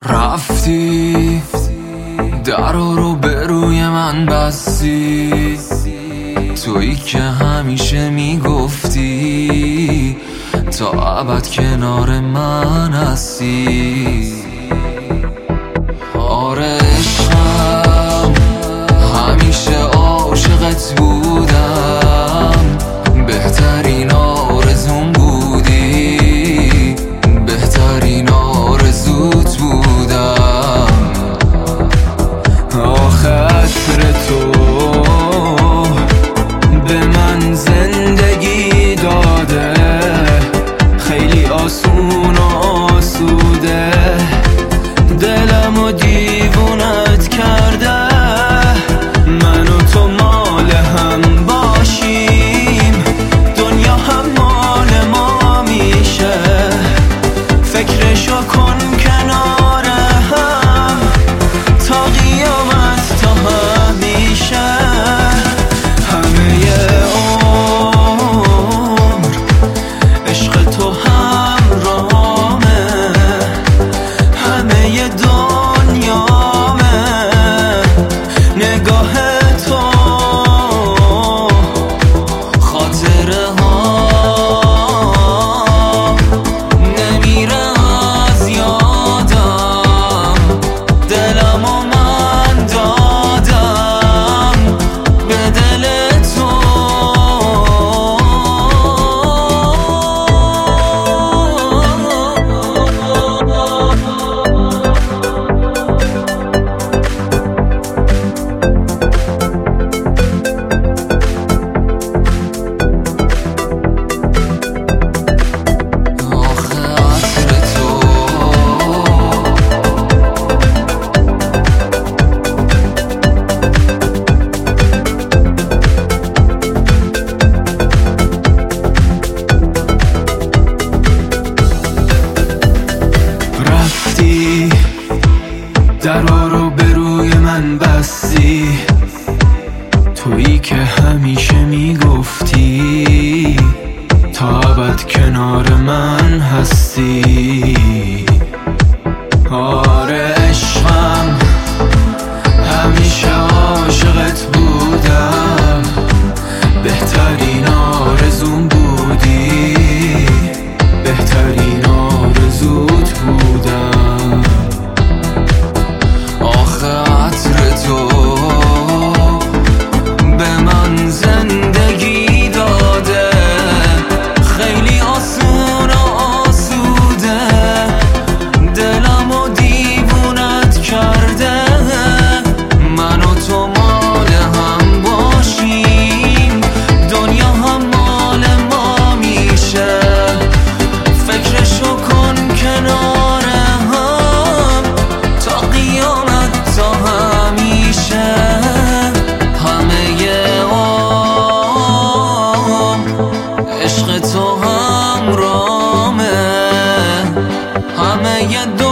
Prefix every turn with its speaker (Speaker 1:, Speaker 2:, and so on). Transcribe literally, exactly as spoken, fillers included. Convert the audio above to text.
Speaker 1: رفتی در رو به روی من بستی، تویی که همیشه میگفتی تا ابد کنار من هستی. آره عشقم، همیشه عاشقت بودم، بهترین آرزوم بودی، بهترین آرزوت بودم. آخه عطر تو به من زندگی داده، خیلی آسون و آسوده، دلمو دیوونت کرده. من و تو مال هم باشیم، دنیا هم مال ما میشه، فکرشو کن کنار هم تا قیامت تا همیشه. همه عمر عشق تو همراهمه، همه دنیامه، نگاه تو خاطره ها نمیره از یادم، دلمو من دادم به دل تو. درا رو به روی من بستی، تویی که همیشه میگفتی تا ابد کنار من هستی. آره عشقم، همیشه عاشقت بودم، بهترین آرزوم بودی، بهترین آرزوت بودم. آخه عطر تو به من زندگی داده، خیلی آسون و آسوده، دلمو دیوونت کرده. من و تو مال هم باشیم، دنیا هم مال ما میشه، فکرشو کن کنار هم تا قیامت تا همیشه. همه عمر عشق تو همراهمه، همه